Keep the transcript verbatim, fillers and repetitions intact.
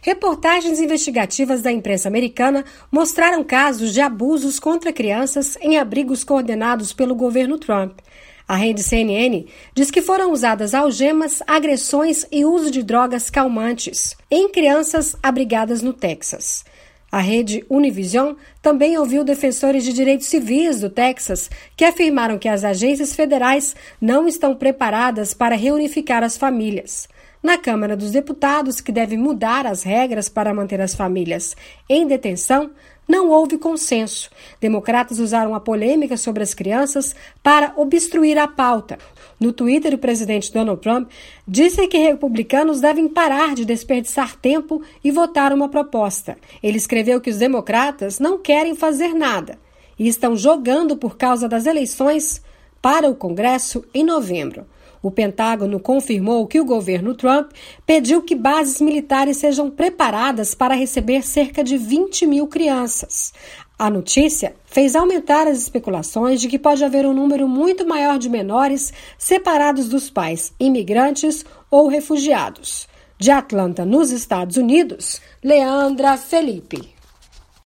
Reportagens investigativas da imprensa americana mostraram casos de abusos contra crianças em abrigos coordenados pelo governo Trump. A rede C N N diz que foram usadas algemas, agressões e uso de drogas calmantes em crianças abrigadas no Texas. A rede Univision também ouviu defensores de direitos civis do Texas que afirmaram que as agências federais não estão preparadas para reunificar as famílias. Na Câmara dos Deputados, que deve mudar as regras para manter as famílias em detenção, não houve consenso. Democratas usaram a polêmica sobre as crianças para obstruir a pauta. No Twitter, o presidente Donald Trump disse que republicanos devem parar de desperdiçar tempo e votar uma proposta. Ele escreveu que os democratas não querem fazer nada e estão jogando por causa das eleições para o Congresso em novembro. O Pentágono confirmou que o governo Trump pediu que bases militares sejam preparadas para receber cerca de vinte mil crianças. A notícia fez aumentar as especulações de que pode haver um número muito maior de menores separados dos pais, imigrantes ou refugiados. De Atlanta, nos Estados Unidos, Leandra Felipe.